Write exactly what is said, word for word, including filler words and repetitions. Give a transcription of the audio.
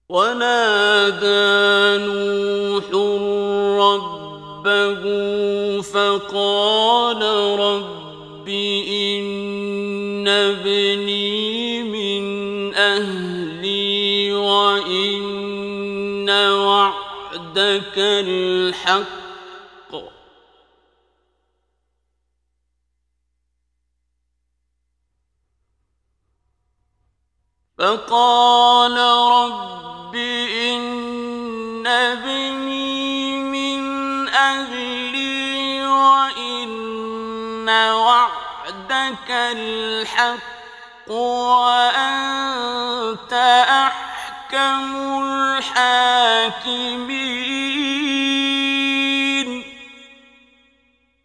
ونادى نوح ربه فقال رب إن ابني من أهلي وإن وعدك الحق فقال رب إن ابني من أهلي وإن وعدك الحق وأنت أحكم الحاكمين